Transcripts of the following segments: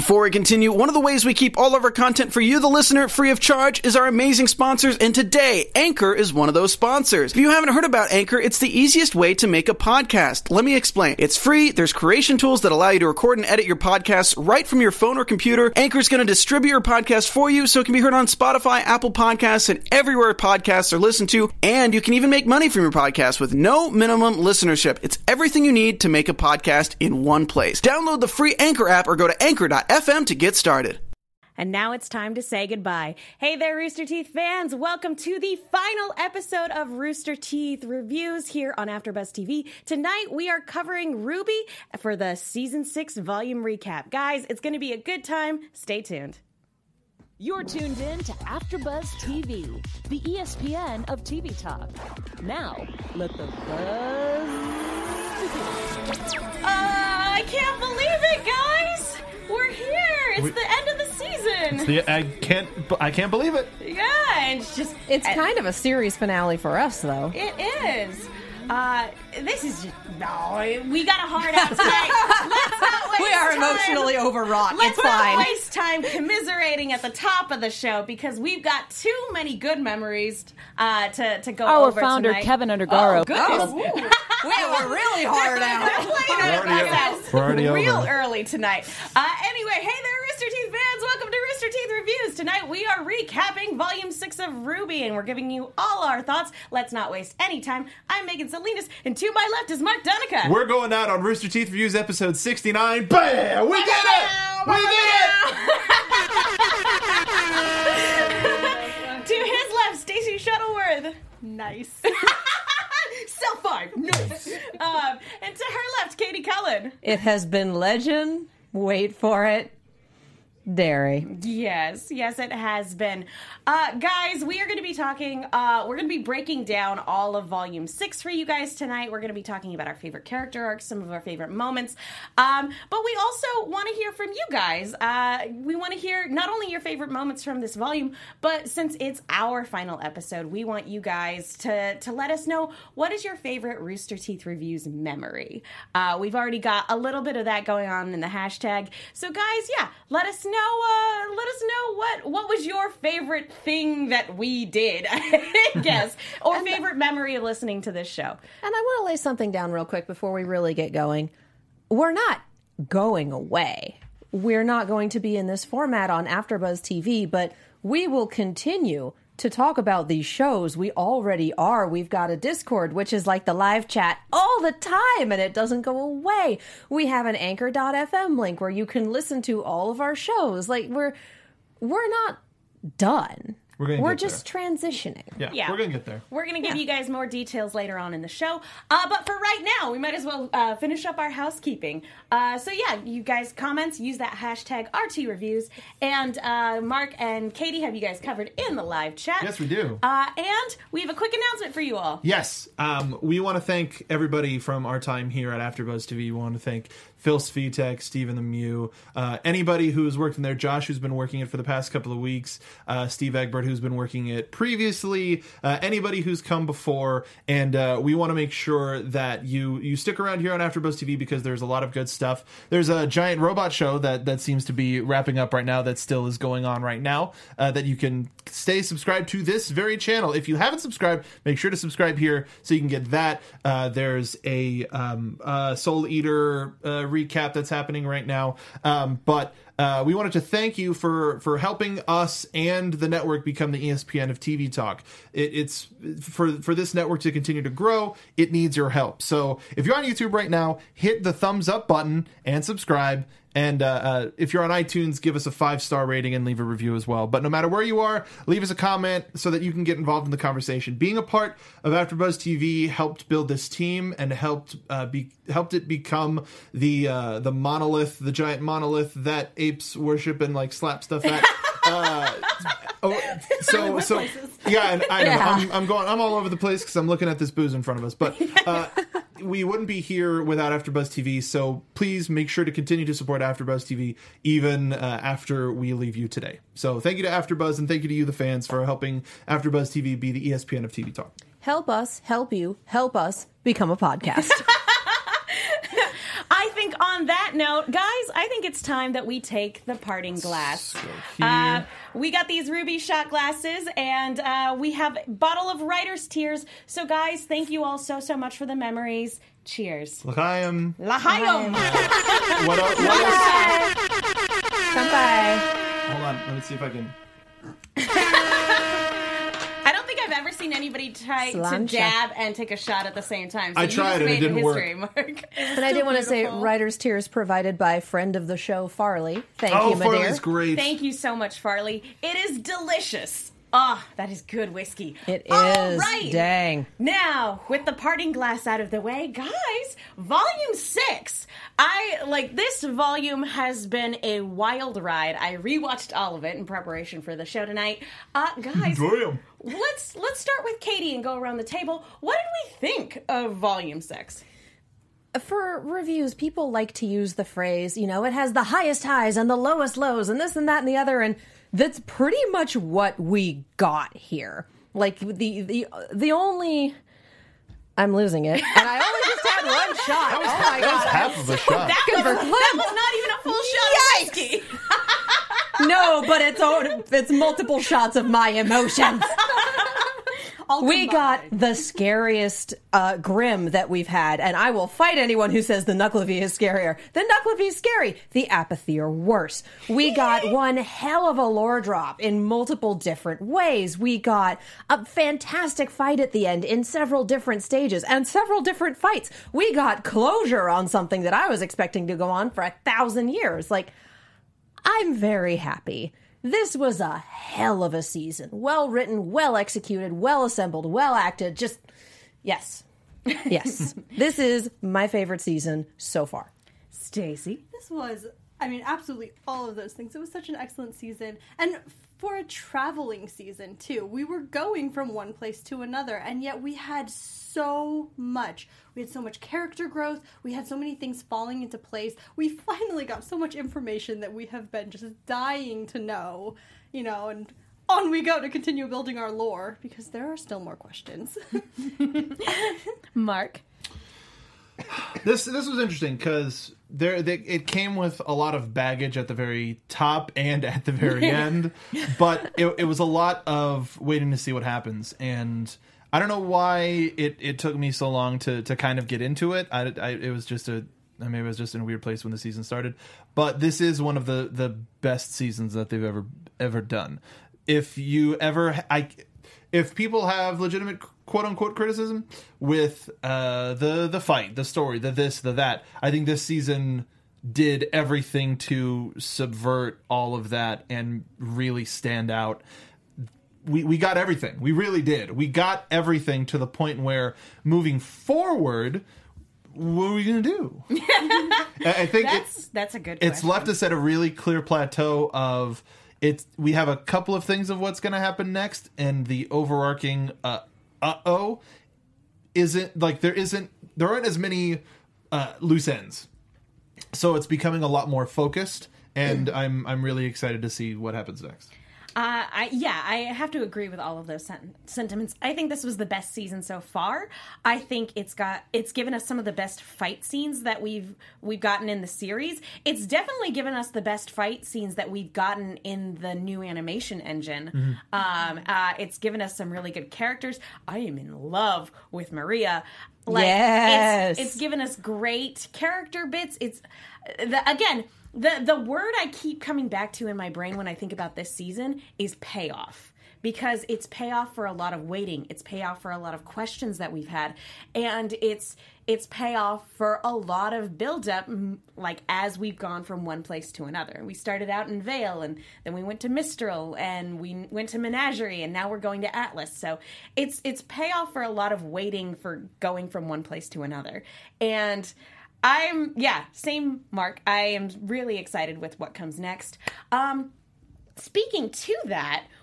Before we continue, one of the ways we keep all of our content for you, the listener, free of charge is our amazing sponsors, and today, Anchor is one of those sponsors. If you haven't heard about Anchor, it's the easiest way to make a podcast. Let me explain. It's free, there's creation tools that allow you to record and edit your podcasts right from your phone or computer. Anchor's going to distribute your podcast for you so it can be heard on Spotify, Apple Podcasts, and everywhere podcasts are listened to, and you can even make money from your podcast with no minimum listenership. It's everything you need to make a podcast in one place. Download the free Anchor app or go to anchor.fm to get started. And now it's time to say goodbye. Hey there, Rooster Teeth fans. Welcome to the final episode of Rooster Teeth Reviews here on AfterBuzz TV. Tonight, we are covering RWBY for the Season 6 volume recap. Guys, it's going to be a good time. Stay tuned. You're tuned in to AfterBuzz TV, the ESPN of TV talk. Now, let the buzz begin. I can't believe it, guys! We're here! It's the end of the season! I can't believe it. Yeah, and it's kind of a series finale for us, though. It is. This is just, no, we got a hard out tonight. Let's not waste We are time. Emotionally overwrought. Let's it's fine. not waste time commiserating at the top of the show because we've got too many good memories to go Our over founder, tonight. Kevin Undergaro. Oh, goodness. We were really hard out. We're already real over. early tonight. Anyway, hey there, Rooster Teeth fans. Welcome to Rooster Teeth Reviews. Tonight we are recapping Volume 6 of RWBY, and we're giving you all our thoughts. Let's not waste any time. I'm Megan Salinas, and to my left is Mark Donica. We're going out on Rooster Teeth Reviews episode 69. Bam! We did it! We did it! To his left, Stacey Shuttleworth. Nice. Cell 5. Nice. And to her left, Katie Cullen. It has been legend. Wait for it. Derry. Yes, it has been. Guys, we are going to be talking, we're going to be breaking down all of Volume 6 for you guys tonight. We're going to be talking about our favorite character arcs, some of our favorite moments. But we also want to hear from you guys. We want to hear not only your favorite moments from this volume, but since it's our final episode, we want you guys to let us know what is your favorite Rooster Teeth Reviews memory. We've already got a little bit of that going on in the hashtag. So guys, yeah, let us know what was your favorite thing that we did, I guess, or favorite memory of listening to this show. And I want to lay something down real quick before we really get going. We're not going away. We're not going to be in this format on AfterBuzz TV, but we will continue to talk about these shows. We already are. We've got a Discord, which is like the live chat all the time, and it doesn't go away. We have an anchor.fm link where you can listen to all of our shows. Like, we're not done. We're just transitioning. Yeah, we're going to get there. We're going to give you guys more details later on in the show. But for right now, we might as well finish up our housekeeping. So yeah, you guys comments, use that hashtag RTReviews. And Mark and Katie have you guys covered in the live chat. Yes, we do. And we have a quick announcement for you all. Yes. We want to thank everybody from our time here at AfterBuzz TV. We want to thank Phil Svitek, Stephen the Mew, anybody who's worked in there, Josh, who's been working it for the past couple of weeks, Steve Egbert, who's been working it previously, anybody who's come before, and we want to make sure that you stick around here on AfterBuzz TV because there's a lot of good stuff. There's a giant robot show that seems to be wrapping up right now that still is going on right now that you can stay subscribed to this very channel. If you haven't subscribed, make sure to subscribe here so you can get that. There's a Soul Eater recap that's happening right now, but we wanted to thank you for helping us and the network become the ESPN of TV talk. It's for this network to continue to grow, it needs your help. So if you're on YouTube right now, hit the thumbs up button and subscribe. And if you're on iTunes, give us a 5-star rating and leave a review as well. But no matter where you are, leave us a comment so that you can get involved in the conversation. Being a part of AfterBuzz TV helped build this team and helped it become the monolith, the giant monolith that apes worship and like slap stuff at. So yeah, and I know I'm all over the place because I'm looking at this booze in front of us, but. We wouldn't be here without AfterBuzz TV, so please make sure to continue to support AfterBuzz TV even after we leave you today. So thank you to AfterBuzz, and thank you to you, the fans, for helping AfterBuzz TV be the ESPN of TV talk. Help us, help you, help us become a podcast. I think on that note, guys, I think it's time that we take the parting glass. We got these ruby shot glasses, and we have a bottle of writer's tears. So, guys, thank you all so much for the memories. Cheers. L'chaim. L'chaim. What else? Bye. Hold on. Let me see if I can. I don't think I've ever seen anybody try Sláinte. to dab and take a shot at the same time. So I you tried just and it made didn't work. history, Mark. And I did want to say, writer's tears provided by friend of the show, Farley. Thank you, my Farley's dear. great. Thank you so much, Farley. It is delicious. Ah, that is good whiskey. It All is. right. Dang. Now, with the parting glass out of the way, guys, volume 6. This volume has been a wild ride. I rewatched all of it in preparation for the show tonight. Guys, Damn. let's start with Katie and go around the table. What did we think of volume 6? For reviews, people like to use the phrase, it has the highest highs and the lowest lows and this and that and the other, and that's pretty much what we got here. Like, the only... I'm losing it. And I only just had one shot. Oh my That was god. half of a shot. That was not even a full shot of whiskey. No, but it's multiple shots of my emotions. We got the scariest Grim that we've had, and I will fight anyone who says the Nuckelavee is scarier. The Nuckelavee is scary. The Apathy are worse. We got one hell of a lore drop in multiple different ways. We got a fantastic fight at the end in several different stages and several different fights. We got closure on something that I was expecting to go on for 1,000 years. I'm very happy. This was a hell of a season. Well written, well executed, well assembled, well acted. Just, yes. Yes. This is my favorite season so far. Stacy. This was, absolutely all of those things. It was such an excellent season. And for a traveling season, too. We were going from one place to another, and yet we had so much. We had so much character growth. We had so many things falling into place. We finally got so much information that we have been just dying to know, and on we go to continue building our lore, because there are still more questions. Mark. This was interesting because it came with a lot of baggage at the very top and at the very end, but it was a lot of waiting to see what happens. And I don't know why it took me so long to kind of get into it. It was just maybe I was just in a weird place when the season started. But this is one of the best seasons that they've ever done. If people have legitimate quote unquote criticism with the fight, the story, the this, the that, I think this season did everything to subvert all of that and really stand out. We got everything. We really did. We got everything to the point where moving forward, what are we going to do? I think that's a good question. It's left us at a really clear plateau of we have a couple of things of what's going to happen next, and the overarching isn't like there aren't as many loose ends. So it's becoming a lot more focused, and I'm really excited to see what happens next. I have to agree with all of those sentiments. I think this was the best season so far. I think it's given us some of the best fight scenes that we've gotten in the series. It's definitely given us the best fight scenes that we've gotten in the new animation engine. Mm-hmm. It's given us some really good characters. I am in love with Maria. Yes, it's given us great character bits. The word I keep coming back to in my brain when I think about this season is payoff. Because it's payoff for a lot of waiting. It's payoff for a lot of questions that we've had. And it's payoff for a lot of buildup, like as we've gone from one place to another. We started out in Vale, and then we went to Mistral, and we went to Menagerie, and now we're going to Atlas. So it's payoff for a lot of waiting for going from one place to another. And same Mark. I am really excited with what comes next. Speaking to that,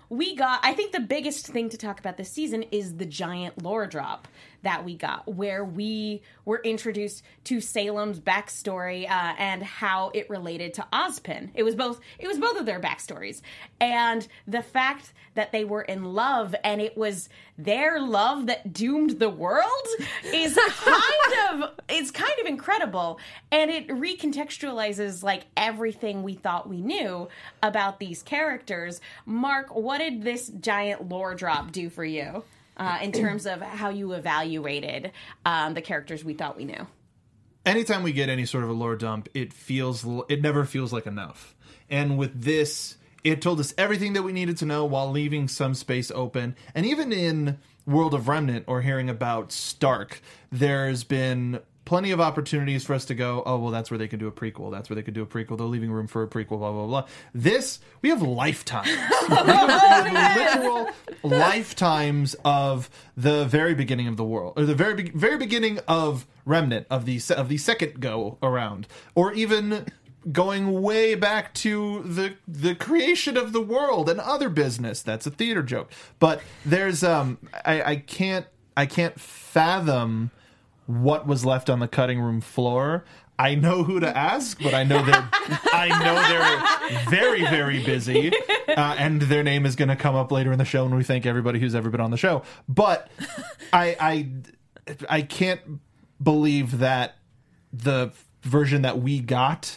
I think the biggest thing to talk about this season is the giant lore drop that we got, where we were introduced to Salem's backstory and how it related to Ozpin. It was both of their backstories, and the fact that they were in love and it was their love that doomed the world is kind of incredible, and it recontextualizes like everything we thought we knew about these characters. Mark, what did this giant lore drop do for you? In terms of how you evaluated the characters we thought we knew. Anytime we get any sort of a lore dump, it never feels like enough. And with this, it told us everything that we needed to know while leaving some space open. And even in World of Remnant or hearing about Stark, there's been plenty of opportunities for us to go, oh, well, that's where they could do a prequel. That's where they could do a prequel. They're leaving room for a prequel, blah, blah, blah. This, we have lifetimes. We have literal lifetimes of the very beginning of the world, or the very beginning of Remnant, of the second go around, or even going way back to the creation of the world and other business. That's a theater joke. But there's, I can't fathom what was left on the cutting room floor. I know who to ask, but I know they're very, very busy, and their name is going to come up later in the show when we thank everybody who's ever been on the show. But I can't believe that the version that we got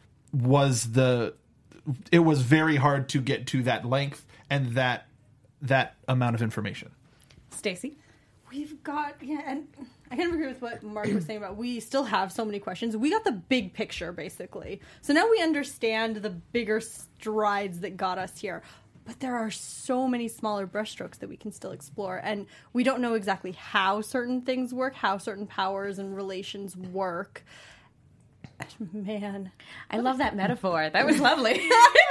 it was very hard to get to that length and that amount of information. Stacey? We've got, and I kind of agree with what Mark was saying about we still have so many questions. We got the big picture, basically. So now we understand the bigger strides that got us here. But there are so many smaller brushstrokes that we can still explore. And we don't know exactly how certain things work, how certain powers and relations work. Man. I love that metaphor. That was lovely.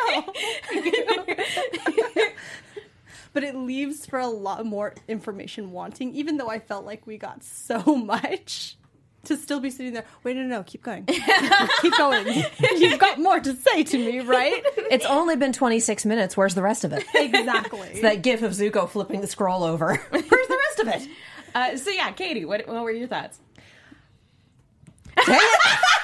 But it leaves for a lot more information wanting, even though I felt like we got so much to still be sitting there. Wait, no, keep going. Keep going. You've got more to say to me, right? It's only been 26 minutes. Where's the rest of it? Exactly. It's that gif of Zuko flipping the scroll over. Where's the rest of it? So yeah, Katie, what were your thoughts? Dang it.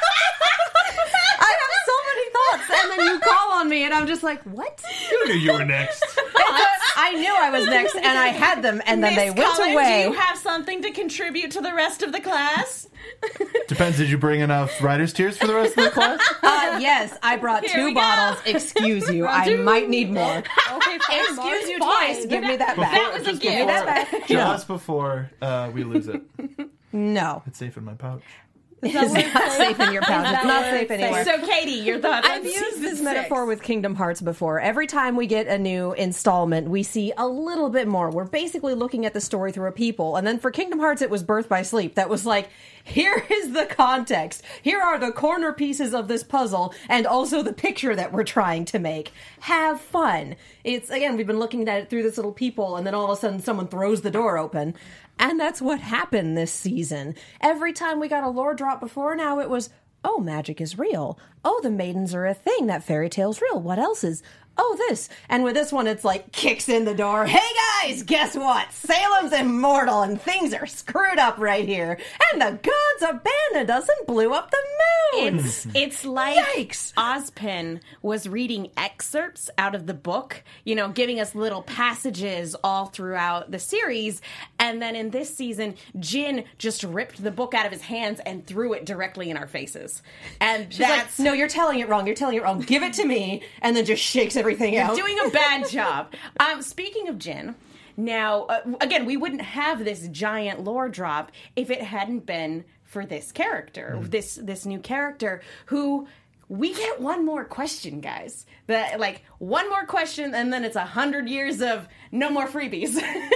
I have so many thoughts, and then you call on me, and I'm just like, what? You knew you were next. I knew I was next, and I had them, and then they Miss went Cullen, away. Do you have something to contribute to the rest of the class? Depends. Did you bring enough writer's tears for the rest of the class? Yes, I brought Here 2 we go. bottles. Excuse you. I might need more. Okay, fine. Excuse you Fine. twice. Give me that back. That was a Give me gift. that back. Just before we lose it. No. It's safe in my pouch. It's not safe in your pouch. It's not safe anywhere. So, Katie, your thoughts? I've used this metaphor with Kingdom Hearts before. Every time we get a new installment, we see a little bit more. We're basically looking at the story through a peephole. And then for Kingdom Hearts, it was Birth by Sleep. That was like, here is the context. Here are the corner pieces of this puzzle and also the picture that we're trying to make. Have fun. It's, again, we've been looking at it through this little peephole, and then all of a sudden someone throws the door open. And that's what happened this season. Every time we got a lore drop before now, it was, oh, magic is real. Oh, the maidens are a thing. That fairy tale's real. What else is? Oh, this. And with this one, it's like, kicks in the door. Hey, guys, guess what? Salem's immortal, and things are screwed up right here. And the gods abandoned us and blew up the moon. It's like Yikes. Ozpin was reading excerpts out of the book, giving us little passages all throughout the series. And then in this season, Jin just ripped the book out of his hands and threw it directly in our faces. And that's... No, you're telling it wrong. You're telling it wrong. Give it to me, and then just shakes everything out. doing a bad job. Speaking of Jin, now, again, we wouldn't have this giant lore drop if it hadn't been for this character, this new character who... We get one more question, guys. One more question, and then it's 100 years of no more freebies.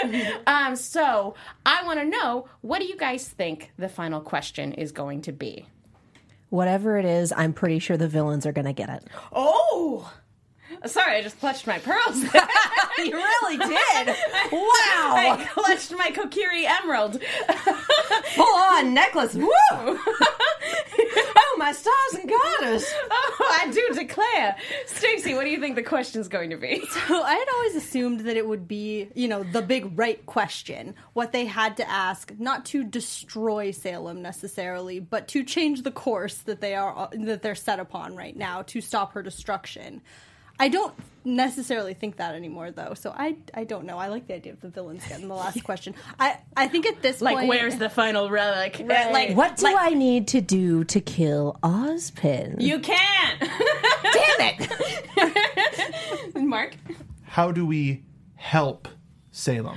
So I want to know, what do you guys think the final question is going to be? Whatever it is, I'm pretty sure the villains are going to get it. Oh! Sorry, I just clutched my pearls. You really did. Wow. I clutched my Kokiri emerald. Full on necklace. Woo! Oh my stars and garters. Oh, I do declare. Stacey, what do you think the question's going to be? So I had always assumed that it would be, the big right question, what they had to ask, not to destroy Salem necessarily, but to change the course that they're set upon right now to stop her destruction. I don't necessarily think that anymore, though, so I don't know. I like the idea of the villains getting the last question. I think at this point... where's the final relic? Right. What do I need to do to kill Ozpin? You can't! Damn it! Mark? How do we help Salem?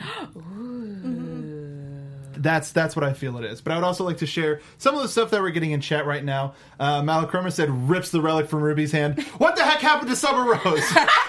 That's what I feel it is. But I would also like to share some of the stuff that we're getting in chat right now. Malachroma said, rips the relic from Ruby's hand. What the heck happened to Summer Rose?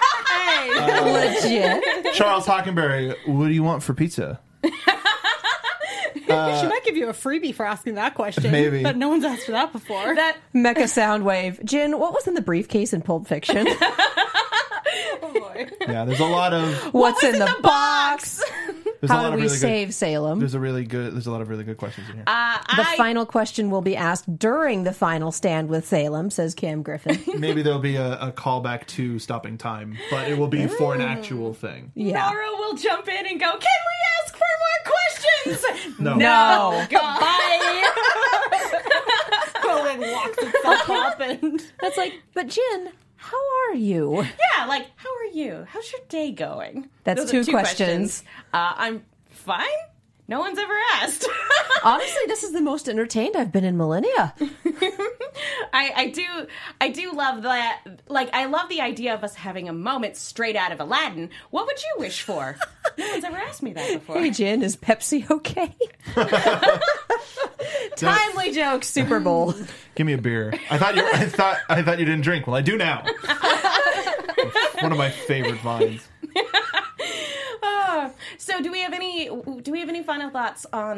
Legit. Charles Hockenberry, what do you want for pizza? she might give you a freebie for asking that question. Maybe. But no one's asked for that before. That Mecha Soundwave. Jin, what was in the briefcase in Pulp Fiction? Oh boy. Yeah, there's a lot of... What's in the box? There's a How lot do of we really save Salem? There's a lot of really good questions in here. The final question will be asked during the final stand with Salem, says Cam Griffin. Maybe there'll be a callback to stopping time, but it will be for an actual thing. Yeah. Nora will jump in and go, can we ask for more questions? No. No. Goodbye. Well, it walks itself up and... That's like, but Jin, how are you? Yeah, how are you? How's your day going? That's Those are two questions. I'm fine. No one's ever asked. Honestly, this is the most entertained I've been in millennia. I do love that. I love the idea of us having a moment straight out of Aladdin. What would you wish for? No one's ever asked me that before. Hey, Jin, is Pepsi okay? Timely jokes, Super Bowl. Give me a beer. I thought you didn't drink. Well, I do now. One of my favorite vines. So, do we have any final thoughts on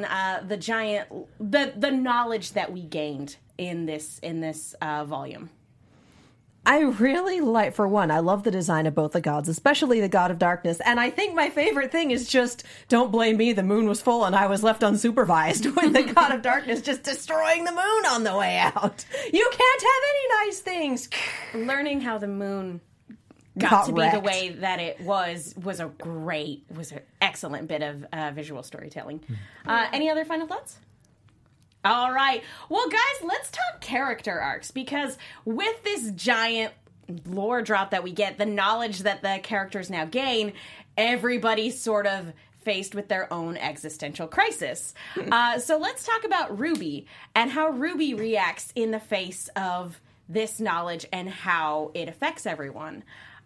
the knowledge that we gained in this volume? I really like, for one, I love the design of both the gods, especially the god of darkness. And I think my favorite thing is just, don't blame me, the moon was full and I was left unsupervised with the god of darkness just destroying the moon on the way out. You can't have any nice things. Learning how the moon got Got to be wrecked. the way that it was an excellent bit of visual storytelling. Any other final thoughts? All right. Well, guys, let's talk character arcs, because with this giant lore drop that we get, the knowledge that the characters now gain, everybody's sort of faced with their own existential crisis. So let's talk about Ruby and how Ruby reacts in the face of this knowledge and how it affects everyone.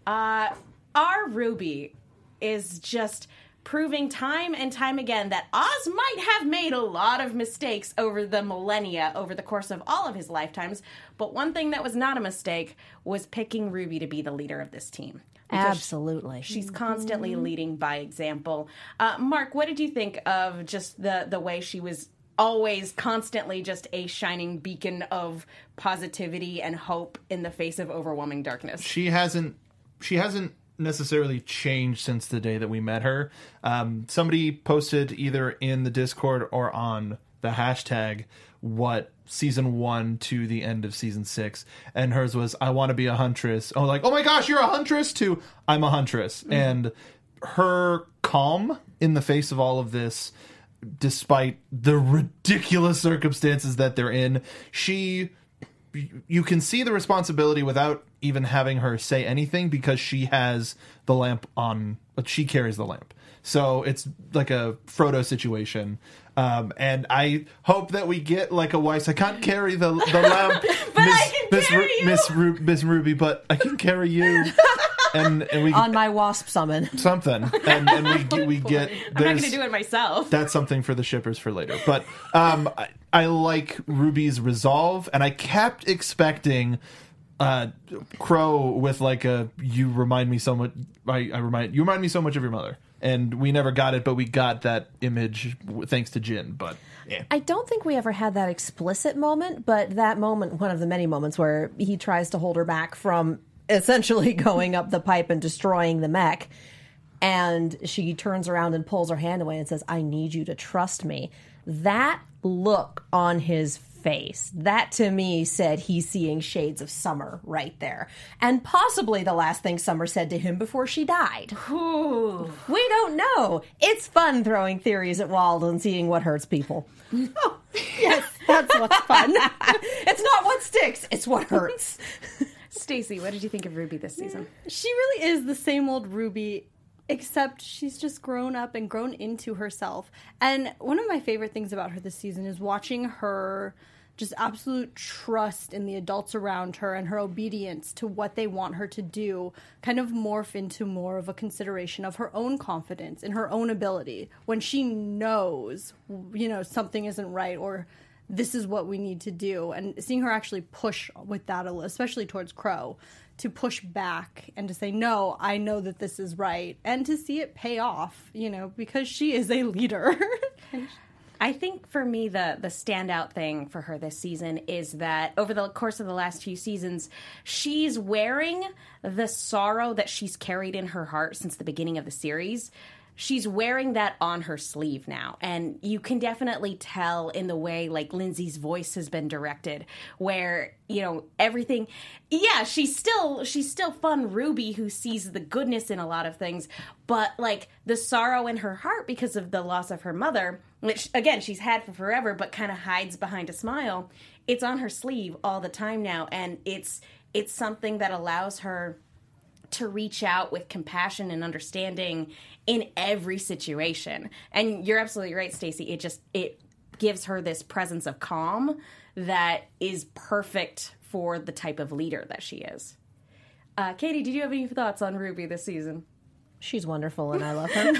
Our Ruby is just proving time and time again that Oz might have made a lot of mistakes over the millennia, over the course of all of his lifetimes, but one thing that was not a mistake was picking Ruby to be the leader of this team. Because Absolutely. she's constantly leading by example. Mark, what did you think of just the way she was always constantly just a shining beacon of positivity and hope in the face of overwhelming darkness? She hasn't necessarily changed since the day that we met her. Somebody posted either in the Discord or on the hashtag what season 1 to the end of season 6, and hers was, I want to be a huntress. Oh, like, oh my gosh, you're a huntress, to I'm a huntress. Mm-hmm. And her calm in the face of all of this, despite the ridiculous circumstances that they're in, you can see the responsibility without even having her say anything, because she has the lamp on, she carries the lamp. So it's like a Frodo situation. And I hope that we get like a Weiss. I can't carry the lamp, Miss Ruby, but I can carry you. And we on my wasp summon something, and we get. I'm not going to do it myself. That's something for the shippers for later. But I like Ruby's resolve, and I kept expecting Crow with like you remind me so much. You remind me so much of your mother, and we never got it, but we got that image thanks to Jin. But yeah. I don't think we ever had that explicit moment, but that moment, one of the many moments where he tries to hold her back from essentially going up the pipe and destroying the mech, and she turns around and pulls her hand away and says, I need you to trust me. That look on his face. That to me said he's seeing shades of Summer right there. And possibly the last thing Summer said to him before she died. Ooh. We don't know. It's fun throwing theories at walls and seeing what hurts people. Yes, that's what's fun. It's not what sticks, it's what hurts. Stacey, what did you think of Ruby this season? She really is the same old Ruby, except she's just grown up and grown into herself. And one of my favorite things about her this season is watching her just absolute trust in the adults around her and her obedience to what they want her to do kind of morph into more of a consideration of her own confidence in her own ability when she knows, something isn't right or this is what we need to do. And seeing her actually push with that, especially towards Crow, to push back and to say, no, I know that this is right. And to see it pay off, because she is a leader. I think for me, the standout thing for her this season is that over the course of the last few seasons, she's wearing the sorrow that she's carried in her heart since the beginning of the series. She's wearing that on her sleeve now. And you can definitely tell in the way, like, Lindsay's voice has been directed, where, everything. Yeah, she's still fun Ruby who sees the goodness in a lot of things. But, like, the sorrow in her heart because of the loss of her mother, which, again, she's had for forever, but kind of hides behind a smile. It's on her sleeve all the time now. And it's something that allows her to reach out with compassion and understanding in every situation. And you're absolutely right, Stacey. It gives her this presence of calm that is perfect for the type of leader that she is. Katie, did you have any thoughts on Ruby this season? She's wonderful and I love her.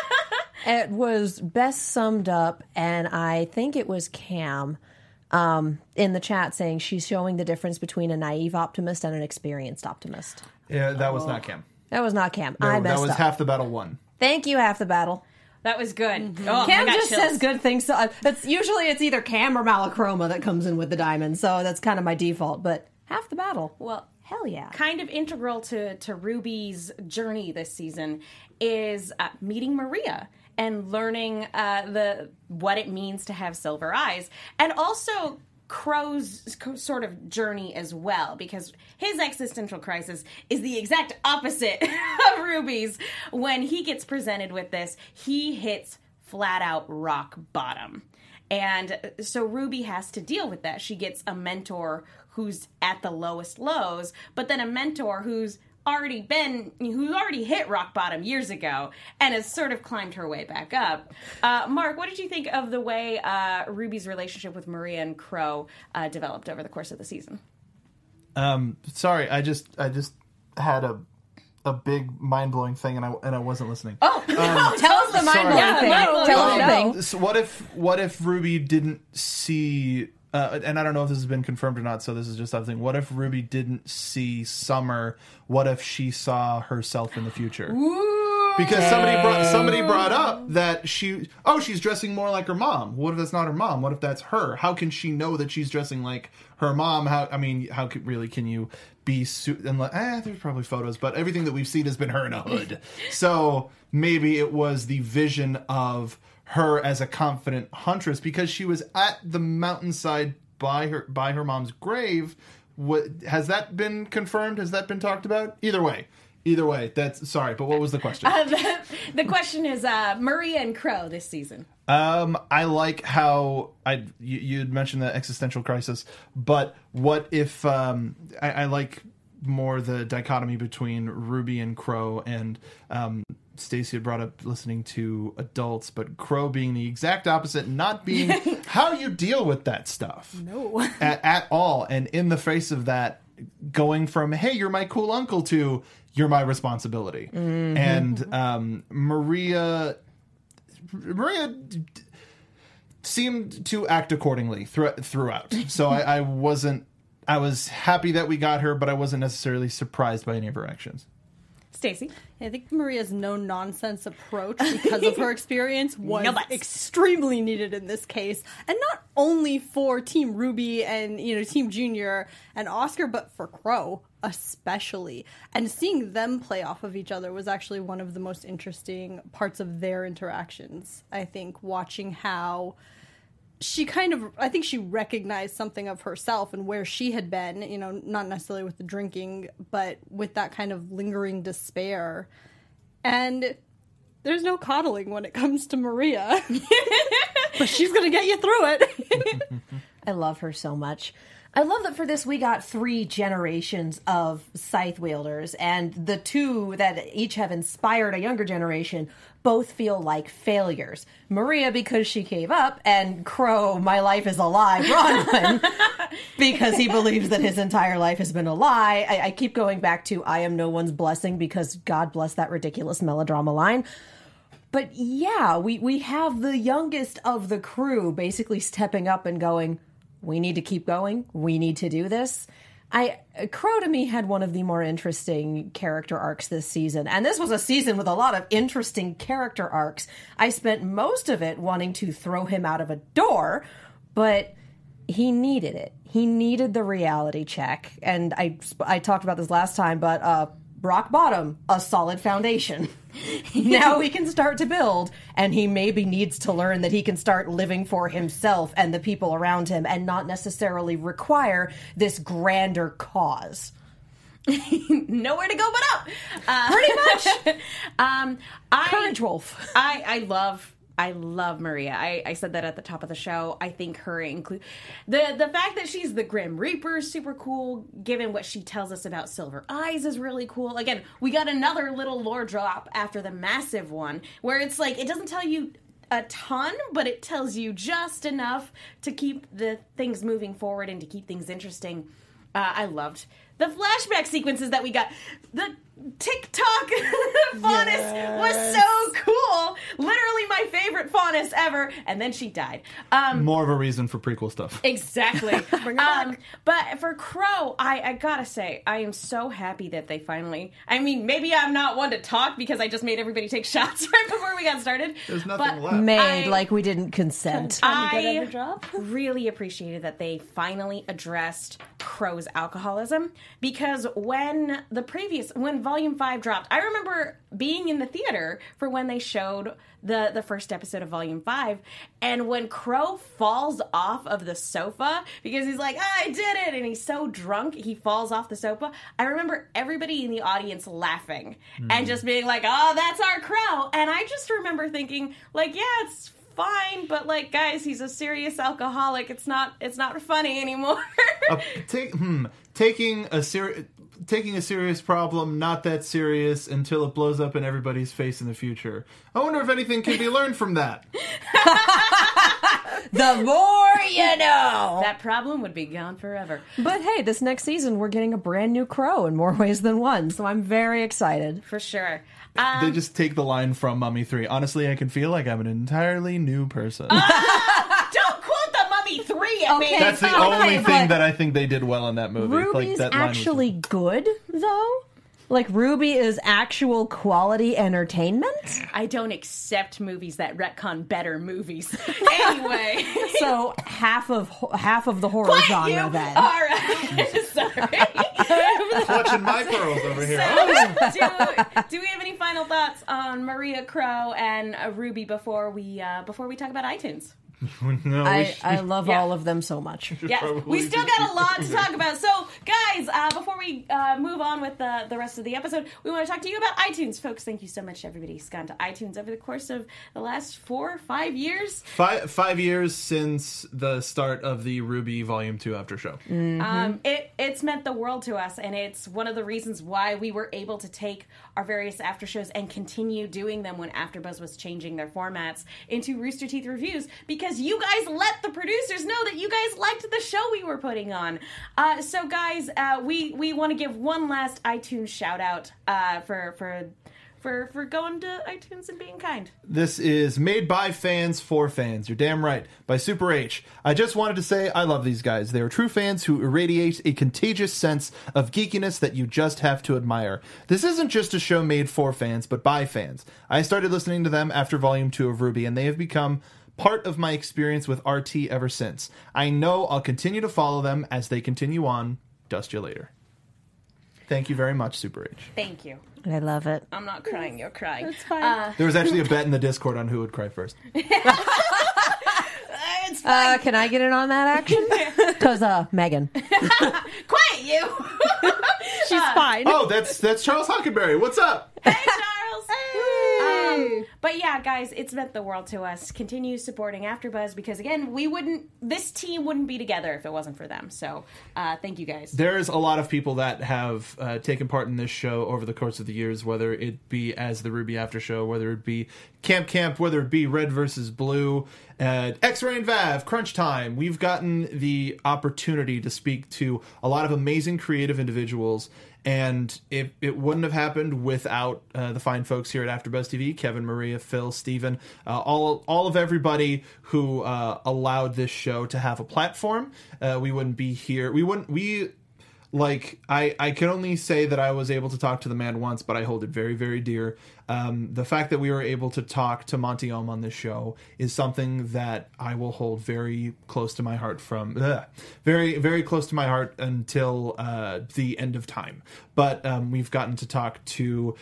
It was best summed up, and I think it was Cam in the chat saying she's showing the difference between a naive optimist and an experienced optimist. Yeah, that was not Cam. That was not Cam. No, I messed that was up. Half the Battle won. Thank you, Half the Battle. That was good. Mm-hmm. Oh, Cam I got just chills. says good things. So usually it's either Cam or Malachroma that comes in with the diamond, so that's kind of my default. But Half the Battle, Well, hell yeah. kind of integral to Ruby's journey this season is meeting Maria and learning what it means to have silver eyes, and also Crow's sort of journey as well, because his existential crisis is the exact opposite of Ruby's. When he gets presented with this, he hits flat out rock bottom. And so Ruby has to deal with that. She gets a mentor who's at the lowest lows, but then a mentor who's already hit rock bottom years ago and has sort of climbed her way back up. Mark, what did you think of the way Ruby's relationship with Maria and Crow developed over the course of the season? Sorry, I just had a big mind blowing thing and I wasn't listening. Oh, Tell us the mind-blowing thing. Tell us the thing. So what if Ruby didn't see? And I don't know if this has been confirmed or not, so this is just something. What if Ruby didn't see Summer? What if she saw herself in the future? Ooh. Because somebody brought up that she's dressing more like her mom. What if that's not her mom? What if that's her? How can she know that she's dressing like her mom? How can you be there's probably photos, but everything that we've seen has been her in a hood. So maybe it was the vision of her as a confident huntress because she was at the mountainside by her mom's grave. Has that been confirmed? Has that been talked about? Either way, that's sorry. But what was the question? The question is Maria and Crow this season. I like how you had mentioned the existential crisis, but what if I like more the dichotomy between Ruby and Crow, and Stacey had brought up listening to adults, but Crow being the exact opposite, not being how you deal with that stuff. No. at all. And in the face of that, going from, hey, you're my cool uncle to you're my responsibility. Mm-hmm. And Maria seemed to act accordingly throughout. So I was happy that we got her, but I wasn't necessarily surprised by any of her actions. Stacey? I think Maria's no-nonsense approach, because of her experience, was extremely needed in this case. And not only for Team Ruby and, Team Junior and Oscar, but for Crow especially. And seeing them play off of each other was actually one of the most interesting parts of their interactions, I think, watching how I think she recognized something of herself and where she had been, you know, not necessarily with the drinking, but with that kind of lingering despair. And there's no coddling when it comes to Maria. But she's going to get you through it. I love her so much. I love that for this we got 3 generations of scythe wielders, and the 2 that each have inspired a younger generation both feel like failures. Maria because she gave up, and Crow, my life is a lie, Bronwyn, because he believes that his entire life has been a lie. I keep going back to I am no one's blessing because God bless that ridiculous melodrama line. But yeah, we have the youngest of the crew basically stepping up and going, we need to keep going. We need to do this. Crow to me had one of the more interesting character arcs this season. And this was a season with a lot of interesting character arcs. I spent most of it wanting to throw him out of a door, but he needed it. He needed the reality check. And I talked about this last time, but rock bottom, a solid foundation. Now he can start to build, and he maybe needs to learn that he can start living for himself and the people around him and not necessarily require this grander cause. Nowhere to go but up. Pretty much. Courage Wolf. I love Maria. I said that at the top of the show. I think her the fact that she's the Grim Reaper is super cool, given what she tells us about Silver Eyes is really cool. Again, we got another little lore drop after the massive one, where it's like, it doesn't tell you a ton, but it tells you just enough to keep the things moving forward and to keep things interesting. I loved the flashback sequences that we got. The TikTok Faunus was so cool. Literally my favorite Faunus ever. And then she died. More of a reason for prequel stuff. Exactly. Bring her back. But for Crow, I gotta say, I am so happy that they finally... I mean, maybe I'm not one to talk because I just made everybody take shots right before we got started. There's nothing left. Made like we didn't consent. I really appreciated that they finally addressed Crow's alcoholism, because when Volume 5 dropped, I remember being in the theater for when they showed the first episode of Volume 5, and when Crow falls off of the sofa, because he's like, I did it, and he's so drunk, he falls off the sofa, I remember everybody in the audience laughing, and just being like, oh, that's our Crow, and I just remember thinking, like, yeah, it's fine, but like, guys, he's a serious alcoholic. It's not funny anymore. Taking a serious problem not that serious until it blows up in everybody's face in the future. I wonder if anything can be learned from that. The more you know. That problem would be gone forever. But hey, this next season we're getting a brand new Crow in more ways than one, so I'm very excited. For sure. They just take the line from Mummy 3. Honestly, I can feel like I'm an entirely new person. Don't quote the Mummy 3 at me. That's the only thing that I think they did well in that movie. Ruby's that line actually good, though? Like, Ruby is actual quality entertainment? I don't accept movies that retcon better movies. Anyway. So, half of the horror genre, then. All right. Sorry. Clutching my pearls over here. So, do we have any final thoughts on Maria Crow and Ruby before we talk about iTunes? No, I love all of them so much. Yeah, we still got a lot to talk about. So, guys, before we move on with the rest of the episode, we want to talk to you about iTunes. Folks, thank you so much to everybody who's gone to iTunes over the course of the last 4 or 5 years. 5 years since the start of the Ruby Volume 2 after show. Mm-hmm. It's meant the world to us, and it's one of the reasons why we were able to take our various after shows and continue doing them when AfterBuzz was changing their formats into Rooster Teeth Reviews, because you guys let the producers know that you guys liked the show we were putting on. So guys, we want to give one last iTunes shout out for going to iTunes and being kind. This is Made by Fans for Fans. You're damn right. By Super H. I just wanted to say I love these guys. They are true fans who irradiate a contagious sense of geekiness that you just have to admire. This isn't just a show made for fans, but by fans. I started listening to them after Volume 2 of Ruby, and they have become part of my experience with RT ever since. I know I'll continue to follow them as they continue on. Dust you later. Thank you very much, Super H. Thank you. I love it. I'm not crying, you're crying. It's fine. There was actually a bet in the Discord on who would cry first. it's fine. Can I get in on that action? Because, Megan. Quiet, you. She's fine. Oh, that's Charles Hockenberry. What's up? Hey, Charles. Hey. But yeah, guys, it's meant the world to us. Continue supporting AfterBuzz because, again, this team wouldn't be together if it wasn't for them. So, thank you guys. There's a lot of people that have taken part in this show over the course of the years, whether it be as the Ruby After Show, whether it be Camp, whether it be Red versus Blue, X-Ray and Vav, Crunch Time. We've gotten the opportunity to speak to a lot of amazing creative individuals, and it wouldn't have happened without the fine folks here at AfterBuzz TV, Kevin, Maria, Phil, Steven, all of everybody who allowed this show to have a platform. We wouldn't be here. I can only say that I was able to talk to the man once, but I hold it very, very dear. The fact that we were able to talk to Monty Ohm on this show is something that I will hold very close to my heart very, very close to my heart until the end of time. But we've gotten to talk to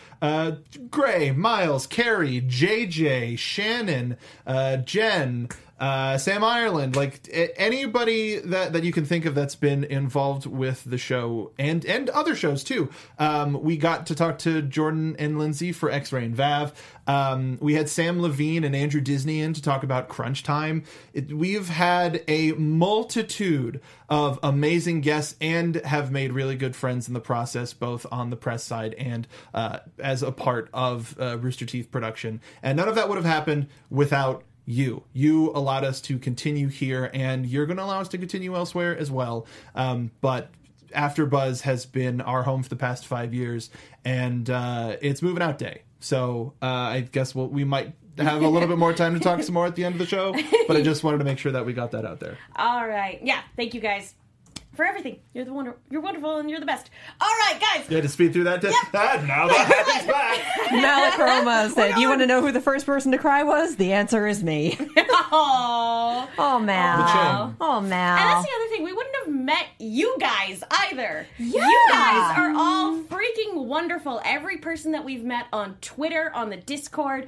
Gray, Miles, Carrie, JJ, Shannon, Jen, Sam Ireland, like anybody that you can think of that's been involved with the show and other shows too. We got to talk to Jordan and Lindsay for X-Ray and Vav. We had Sam Levine and Andrew Disney in to talk about Crunch Time. We've had a multitude of amazing guests and have made really good friends in the process, both on the press side and as a part of Rooster Teeth production. And none of that would have happened without you. You allowed us to continue here, and you're going to allow us to continue elsewhere as well. But AfterBuzz has been our home for the past 5 years, and it's moving out day. So I guess we might have a little bit more time to talk some more at the end of the show, but I just wanted to make sure that we got that out there. All right. Yeah, thank you guys for everything. You're wonderful, and you're the best. All right, guys. You had to speed through that? Now the happy's back. Malachroma said, you want to know who the first person to cry was? The answer is me. Aww. Oh, Mal. Oh, Mal. And that's the other thing. We wouldn't have met you guys either. Yeah. You guys are all freaking wonderful. Every person that we've met on Twitter, on the Discord,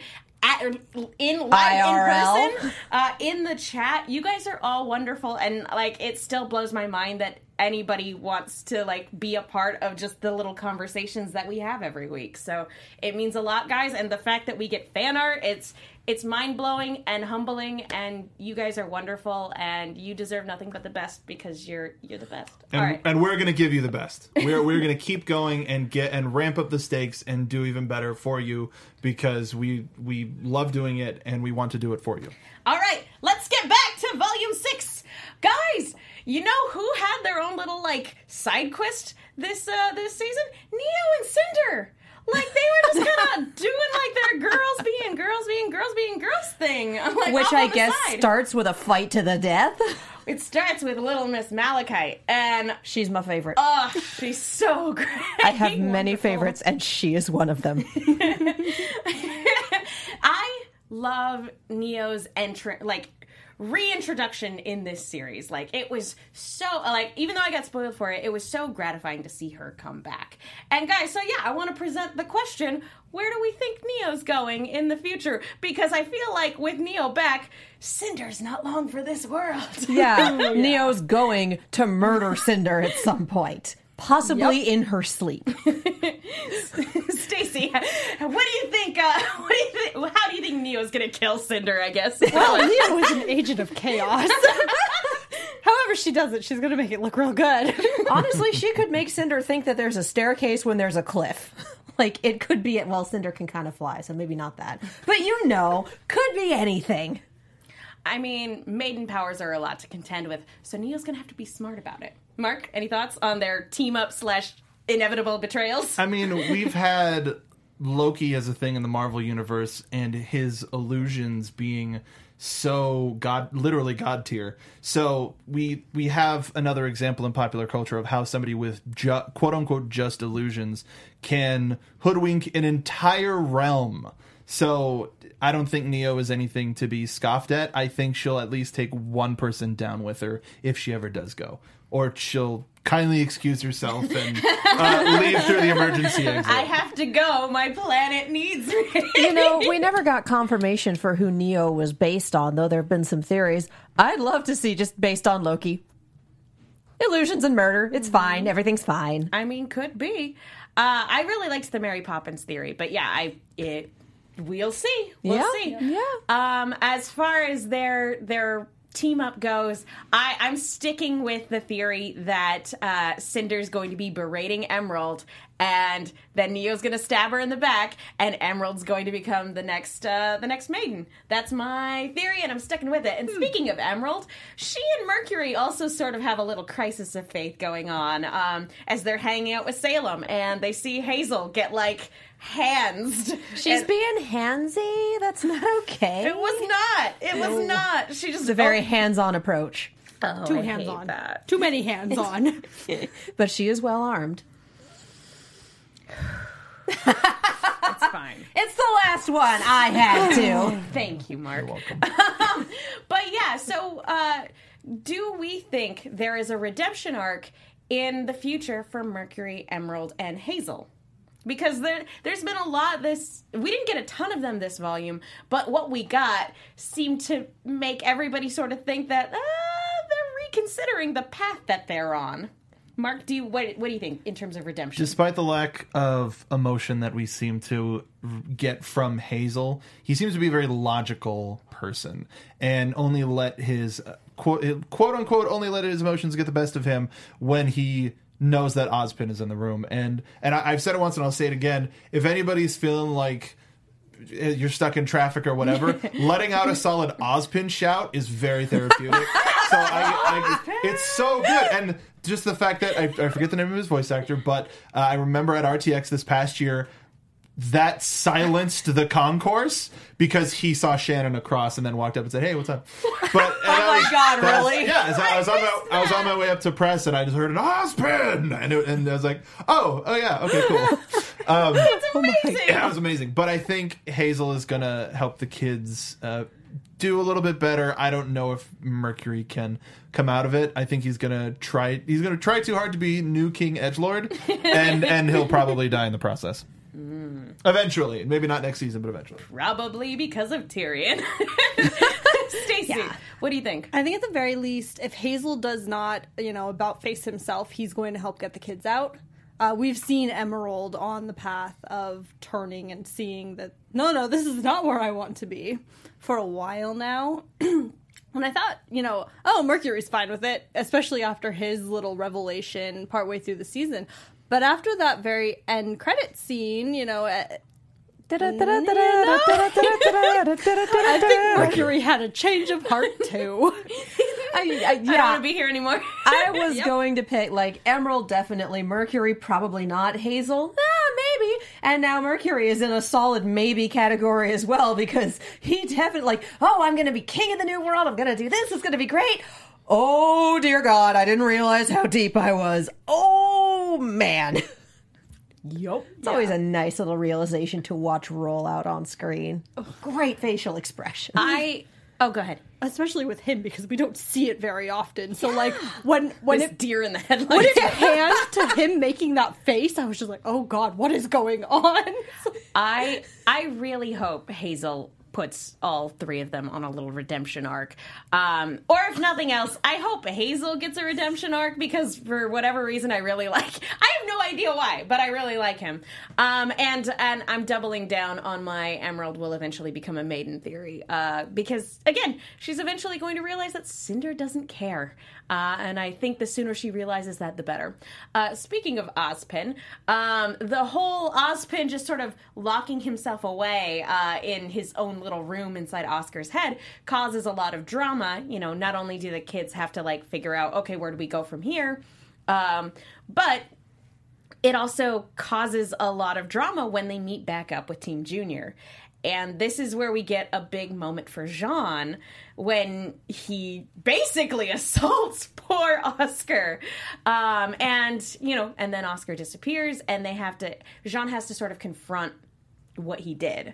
in person, in the chat, you guys are all wonderful, and like it still blows my mind that anybody wants to like be a part of just the little conversations that we have every week. So it means a lot, guys, and the fact that we get fan art, it's mind-blowing and humbling, and you guys are wonderful, and you deserve nothing but the best because you're the best. And, all right. And we're going to give you the best. We're going to keep going and ramp up the stakes and do even better for you because we love doing it and we want to do it for you. All right, let's get back to Volume 6. Guys, you know who had their own little, like, side quest this season? Neo and Cinder. Like, they were just kind of doing, like, their girls being girls thing. Like, which I guess starts with a fight to the death. It starts with Little Miss Malachite, and she's my favorite. Oh, she's so great. I have many favorites, and she is one of them. I love Neo's reintroduction in this series. Like, it was so, like, even though I got spoiled for it, it was so gratifying to see her come back. And guys, so yeah, I want to present the question, where do we think Neo's going in the future? Because I feel like with Neo back, Cinder's not long for this world. Yeah, Neo's going to murder Cinder at some point. Possibly in her sleep. Stacy, how do you think Neo's gonna kill Cinder, I guess? Well, Neo is an agent of chaos. However she does it, she's gonna make it look real good. Honestly, she could make Cinder think that there's a staircase when there's a cliff. Like, it could be, well, Cinder can kind of fly, so maybe not that. But could be anything. I mean, maiden powers are a lot to contend with, so Neo's gonna have to be smart about it. Mark, any thoughts on their team-up / inevitable betrayals? I mean, we've had Loki as a thing in the Marvel Universe, and his illusions being so literally God tier. So we have another example in popular culture of how somebody with quote-unquote just illusions can hoodwink an entire realm So I don't think Neo is anything to be scoffed at. I think she'll at least take one person down with her if she ever does go. Or she'll kindly excuse herself and leave through the emergency exit. I have to go. My planet needs me. You know, we never got confirmation for who Neo was based on, though there have been some theories. I'd love to see just based on Loki. Illusions and murder. It's fine. Everything's fine. I mean, could be. I really liked the Mary Poppins theory, but yeah, we'll see. We'll see. Yeah. As far as their team up goes, I'm sticking with the theory that Cinder's going to be berating Emerald, and then Neo's going to stab her in the back, and Emerald's going to become the next maiden. That's my theory, and I'm sticking with it. And speaking of Emerald, she and Mercury also sort of have a little crisis of faith going on as they're hanging out with Salem, and they see Hazel get handsed. She's being handsy. That's not okay. It was not. It was not. She just It's a very hands-on approach. Too hands-on. Too many hands-on. But she is well armed. It's fine. It's the last one. I had to. Thank you, Mark. You're welcome. But yeah, so do we think there is a redemption arc in the future for Mercury, Emerald, and Hazel? Because there's been a lot we didn't get a ton of them this volume, but what we got seemed to make everybody sort of think that they're reconsidering the path that they're on. Mark, what do you think in terms of redemption? Despite the lack of emotion that we seem to get from Hazel, he seems to be a very logical person and only let his quote unquote only let his emotions get the best of him when he knows that Ozpin is in the room. And I've said it once and I'll say it again. If anybody's feeling like you're stuck in traffic or whatever, letting out a solid Ozpin shout is very therapeutic. So it's so good. And just the fact that I forget the name of his voice actor, but I remember at RTX this past year that silenced the concourse because he saw Shannon across and then walked up and said, "Hey, what's up?" But Oh my God, really? Yeah, I was on my way up to press and I just heard an Ozpin, and I was like, "Oh yeah, okay, cool." That's amazing. Yeah, it was amazing. But I think Hazel is gonna help the kids do a little bit better. I don't know if Mercury can come out of it. I think he's gonna try too hard to be new King Edgelord, and he'll probably die in the process. Eventually. Maybe not next season, but eventually. Probably because of Tyrion. Stacey, what do you think? I think at the very least, if Hazel does not, about face himself, he's going to help get the kids out. We've seen Emerald on the path of turning and seeing that, no, this is not where I want to be for a while now. And I thought, Mercury's fine with it, especially after his little revelation partway through the season. But after that very end credit scene, I think Mercury had a change of heart too. I don't want to be here anymore. I was going to pick Emerald, definitely. Mercury, probably not. Hazel, maybe. And now Mercury is in a solid maybe category as well because he definitely I'm going to be king of the new world. I'm going to do this. It's going to be great. Oh dear God, I didn't realize how deep I was. Oh man. Yup. It's always a nice little realization to watch roll out on screen. Great facial expression. Go ahead. Especially with him because we don't see it very often. So when it deer in the headlights. When it panned to him making that face, I was just like, oh God, what is going on? I really hope Hazel puts all three of them on a little redemption arc. Or if nothing else, I hope Hazel gets a redemption arc because for whatever reason I have no idea why, but I really like him. And I'm doubling down on my Emerald will eventually become a maiden theory. Because again, she's eventually going to realize that Cinder doesn't care. And I think the sooner she realizes that, the better. Speaking of Ozpin, the whole Ozpin just sort of locking himself away in his own little room inside Oscar's head causes a lot of drama. Not only do the kids have to figure out, okay, where do we go from here? But it also causes a lot of drama when they meet back up with Team Junior. And this is where we get a big moment for Jean when he basically assaults poor Oscar. And then Oscar disappears and Jean has to sort of confront what he did.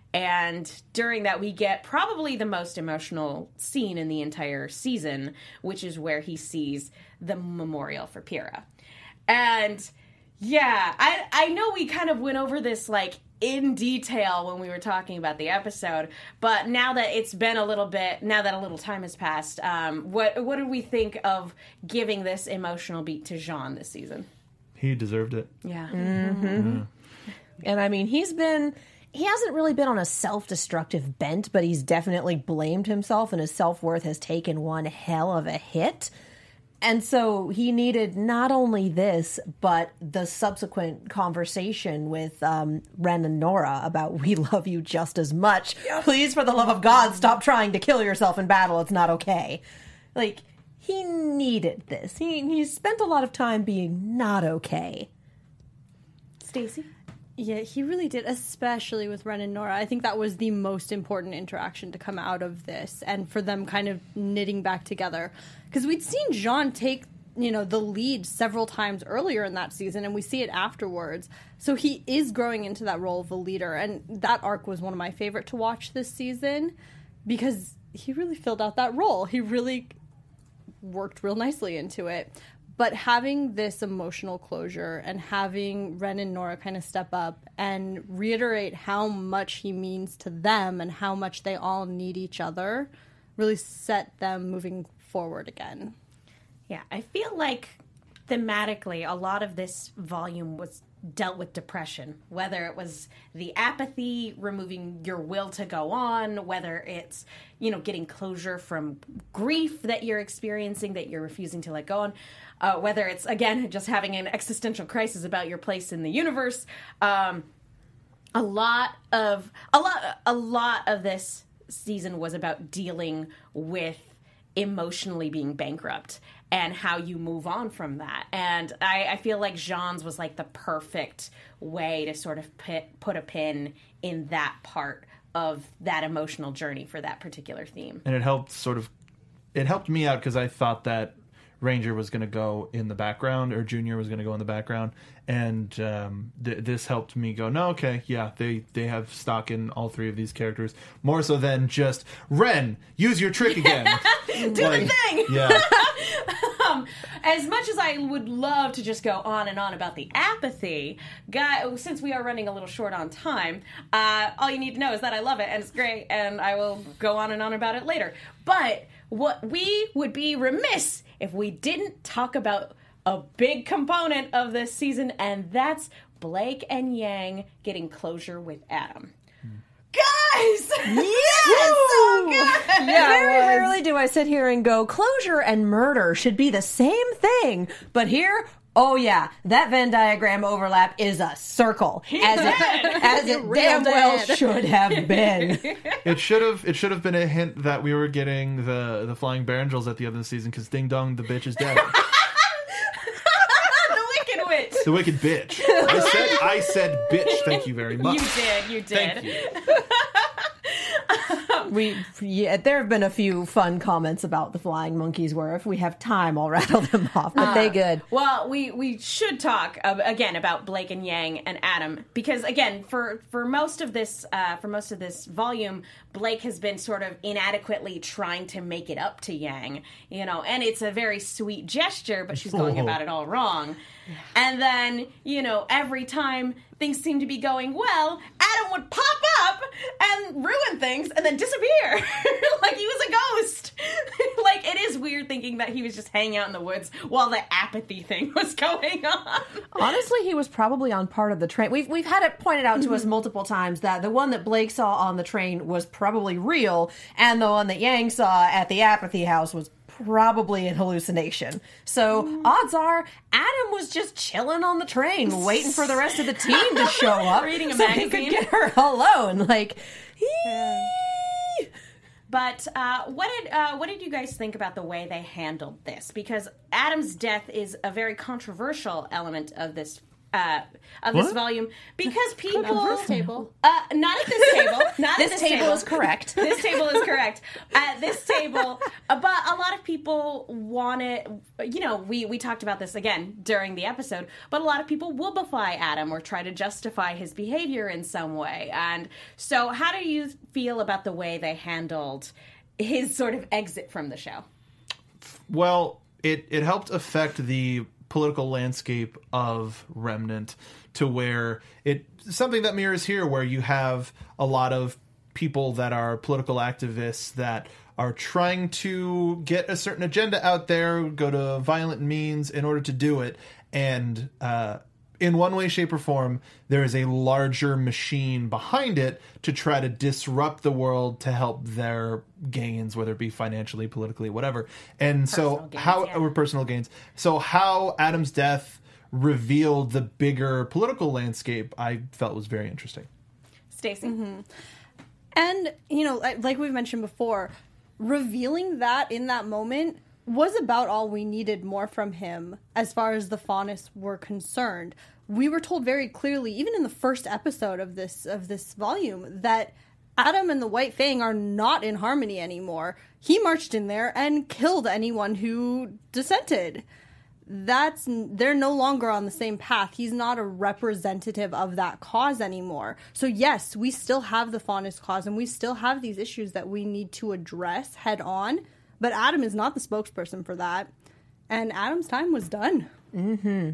And during that, we get probably the most emotional scene in the entire season, which is where he sees the memorial for Pyrrha. And yeah, I know we kind of went over this like in detail when we were talking about the episode, but now that it's been a little bit, now that a little time has passed, what did we think of giving this emotional beat to Jean this season? He deserved it. Yeah. And I mean, he hasn't really been on a self-destructive bent, but he's definitely blamed himself, and his self-worth has taken one hell of a hit. And so he needed not only this, but the subsequent conversation with Ren and Nora about, we love you just as much. Yes. Please, for the love of God, stop trying to kill yourself in battle. It's not okay. Like, he needed this. He spent a lot of time being not okay. Stacey? Yeah, he really did, especially with Ren and Nora. I think that was the most important interaction to come out of this, and for them kind of knitting back together. Because we'd seen Jean take, the lead several times earlier in that season, and we see it afterwards. So he is growing into that role of a leader, and that arc was one of my favorite to watch this season, because he really filled out that role. He really worked real nicely into it. But having this emotional closure and having Ren and Nora kind of step up and reiterate how much he means to them and how much they all need each other really set them moving forward again. Yeah, I feel like thematically a lot of this volume was dealt with depression, whether it was the apathy, removing your will to go on, whether it's, getting closure from grief that you're experiencing that you're refusing to let go on, whether it's, again, just having an existential crisis about your place in the universe. A lot of this season was about dealing with emotionally being bankrupt and how you move on from that. And I feel like Jean's was like the perfect way to sort of put a pin in that part of that emotional journey for that particular theme. And it helped me out because I thought that Ranger was going to go in the background, or Junior was going to go in the background, and this helped me go, no, okay, yeah, they have stock in all three of these characters, more so than just, Ren, use your trick again. Do the thing! Yeah. As much as I would love to just go on and on about the apathy, since we are running a little short on time, all you need to know is that I love it, and it's great, and I will go on and on about it later. But what we would be remiss if we didn't talk about a big component of this season, and that's Blake and Yang getting closure with Adam. Guys! Yes! So good! Yeah, very rarely do I sit here and go, closure and murder should be the same thing. But here, oh yeah, that Venn diagram overlap is a circle. As it damn well should have been. It should have been a hint that we were getting the Flying Barangels at the end of the season, because Ding Dong, the bitch is dead. The wicked bitch. I said bitch. Thank you very much. You did. Thank you. There have been a few fun comments about the flying monkeys where if we have time, I'll rattle them off, but they good. Well, we should talk again about Blake and Yang and Adam, because again, for most of this volume, Blake has been sort of inadequately trying to make it up to Yang, and it's a very sweet gesture, but she's going about it all wrong. And then, every time things seem to be going well, Adam would pop up and ruin things and then disappear. Like he was a ghost. Like, it is weird thinking that he was just hanging out in the woods while the apathy thing was going on. Honestly, he was probably on part of the train. We've had it pointed out to us multiple times that the one that Blake saw on the train was probably real, and the one that Yang saw at the apathy house was probably an hallucination. So odds are Adam was just chilling on the train waiting for the rest of the team to show up, reading a so magazine. he could get her alone. But what did you guys think about the way they handled this? Because Adam's death is a very controversial element of this volume, because people Controversial. Not at this table. Not This at this table is correct. This table is correct. At this table, but a lot of people want it. You know, we talked about this again during the episode, but a lot of people whoopify Adam or try to justify his behavior in some way. And so, how do you feel about the way they handled his sort of exit from the show? Well, it helped affect the political landscape of Remnant to where something that mirrors here, where you have a lot of people that are political activists that are trying to get a certain agenda out there, go to violent means in order to do it. And in one way, shape, or form, there is a larger machine behind it to try to disrupt the world to help their gains, whether it be financially, politically, whatever. And personal gains. So how Adam's death revealed the bigger political landscape, I felt was very interesting. Stacey? Mm-hmm. And, you know, like we've mentioned before, revealing that in that moment was about all we needed more from him as far as the Faunus were concerned. We were told very clearly, even in the first episode of this volume, that Adam and the White Fang are not in harmony anymore. He marched in there and killed anyone who dissented. They're no longer on the same path. He's not a representative of that cause anymore. So yes, we still have the Faunus cause, and we still have these issues that we need to address head on. But Adam is not the spokesperson for that. And Adam's time was done. Mm-hmm.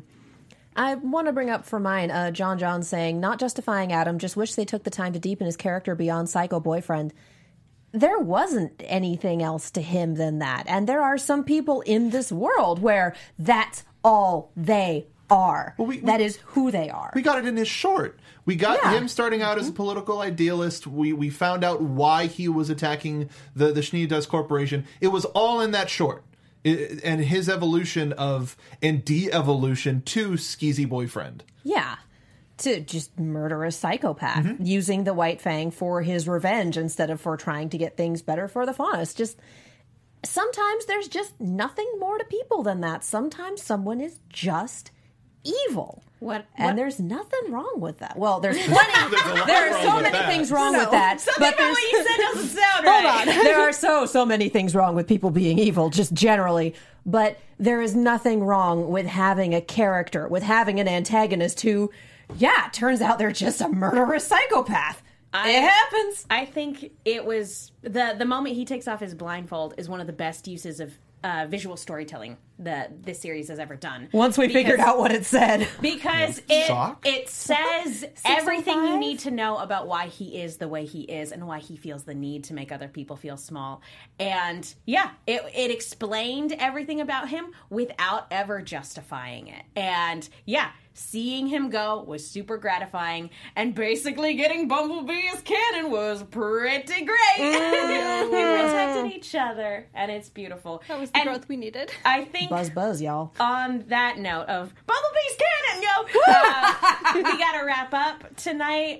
I want to bring up for mine, John saying, not justifying Adam, just wish they took the time to deepen his character beyond psycho boyfriend. There wasn't anything else to him than that. And there are some people in this world where that's all they are. Well, that is who they are. We got it in his short. We got him starting out as a political idealist. We found out why he was attacking the Schnee Dust Corporation. It was all in that short. And his evolution and de-evolution to skeezy boyfriend. Yeah. To just murder a psychopath, using the White Fang for his revenge instead of for trying to get things better for the Faunus. Just sometimes there's just nothing more to people than that. Sometimes someone is just evil. And there's nothing wrong with that. Well, there's plenty. There are so many things wrong with that. Something about what you said doesn't sound right. Hold on. There are so many things wrong with people being evil, just generally. But there is nothing wrong with having a character, with having an antagonist who, turns out they're just a murderous psychopath. It happens. I think it was the moment he takes off his blindfold is one of the best uses of visual storytelling that this series has ever done. Once we figured out what it said. Because it says everything you need to know about why he is the way he is and why he feels the need to make other people feel small. And it explained everything about him without ever justifying it. And seeing him go was super gratifying, and basically getting Bumblebee as canon was pretty great. We protected each other, and it's beautiful. That was the growth we needed. I think buzz, y'all. On that note of Bumblebee's canon, we gotta wrap up tonight.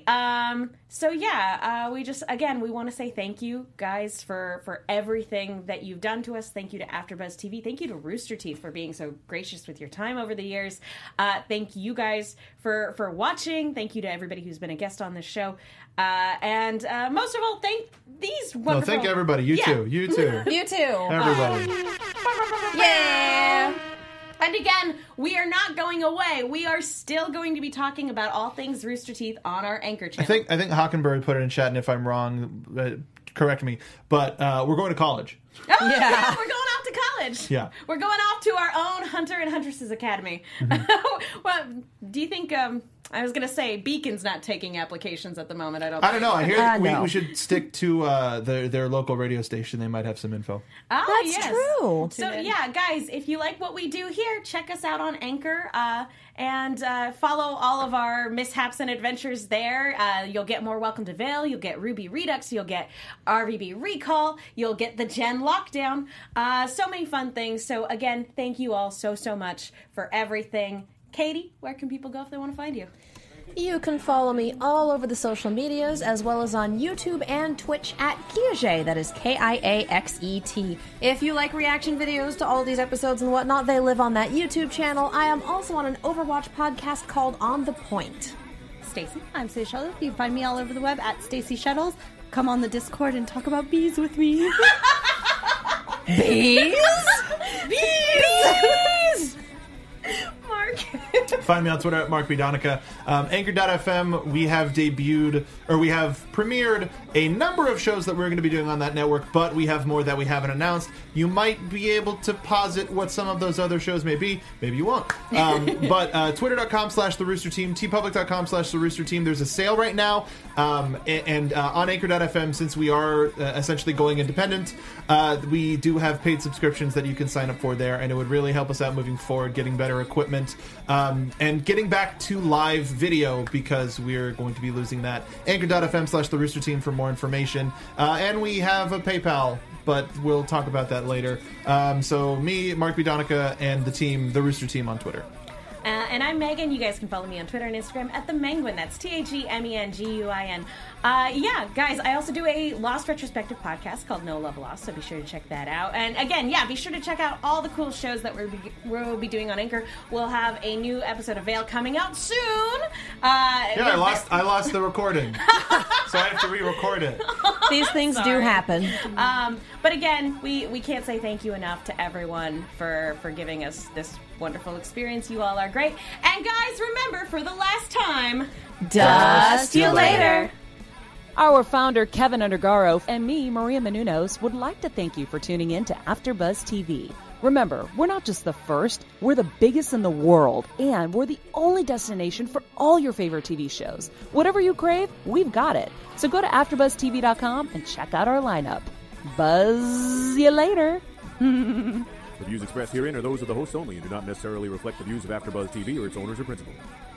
We want to say thank you guys for everything that you've done to us. Thank you to AfterBuzz TV. Thank you to Rooster Teeth for being so gracious with your time over the years. Thank you guys for watching. Thank you to everybody who's been a guest on this show. And most of all, thank these wonderful... thank everybody. You too. You too. Everybody. Yeah. And again, we are not going away. We are still going to be talking about all things Rooster Teeth on our Anchor channel. I think Hockenberry put it in chat, and if I'm wrong, correct me. But we're going to college. Oh, yeah, we're going off to college. Yeah. We're going off to our own Hunter and Huntresses Academy. Well, do you think... I was going to say Beacon's not taking applications at the moment. I don't know. I hear we should stick to their local radio station. They might have some info. Oh, that's true. So, guys, if you like what we do here, check us out on Anchor and follow all of our mishaps and adventures there. You'll get more Welcome to Vale. You'll get Ruby Redux. You'll get RVB Recall. You'll get the Gen Lockdown. So many fun things. So, again, thank you all so much for everything. Katie, where can people go if they want to find you? You can follow me all over the social medias, as well as on YouTube and Twitch at Kiaxet. That is Kiaxet. If you like reaction videos to all of these episodes and whatnot, they live on that YouTube channel. I am also on an Overwatch podcast called On The Point. Stacy. I'm Stacey Shuttles. You can find me all over the web at Stacey Shuttles. Come on the Discord and talk about bees with me. Bees? Bees! Mark. Find me on Twitter at Mark B. Donica. Anchor.fm, we have premiered a number of shows that we're going to be doing on that network, but we have more that we haven't announced. You might be able to posit what some of those other shows may be. Maybe you won't. But Twitter.com/The Rooster Team, TeePublic.com/The Rooster Team. There's a sale right now. And on Anchor.fm, since we are essentially going independent, we do have paid subscriptions that you can sign up for there, and it would really help us out moving forward, getting better equipment, and getting back to live video, because we're going to be losing that. Anchor.fm/The Rooster Team for more information. And we have a PayPal, but we'll talk about that later. So me, Mark B. Donica, and the team, The Rooster Team on Twitter. And I'm Megan. You guys can follow me on Twitter and Instagram at TheMenguin. That's TheMenguin. Yeah, guys, I also do a Lost retrospective podcast called No Love Lost, so be sure to check that out. And again, yeah, be sure to check out all the cool shows that we'll be doing on Anchor. We'll have a new episode of Veil coming out soon. I lost the recording, so I have to re-record it. These things do happen. But again, we can't say thank you enough to everyone for giving us this wonderful experience. You all are great. And guys, remember, for the last time, Dust you later. Our founder, Kevin Undergaro, and me, Maria Menounos, would like to thank you for tuning in to AfterBuzz TV. Remember, we're not just the first, we're the biggest in the world, and we're the only destination for all your favorite TV shows. Whatever you crave, we've got it. So go to AfterBuzzTV.com and check out our lineup. Buzz you later. The views expressed herein are those of the hosts only and do not necessarily reflect the views of AfterBuzz TV or its owners or principals.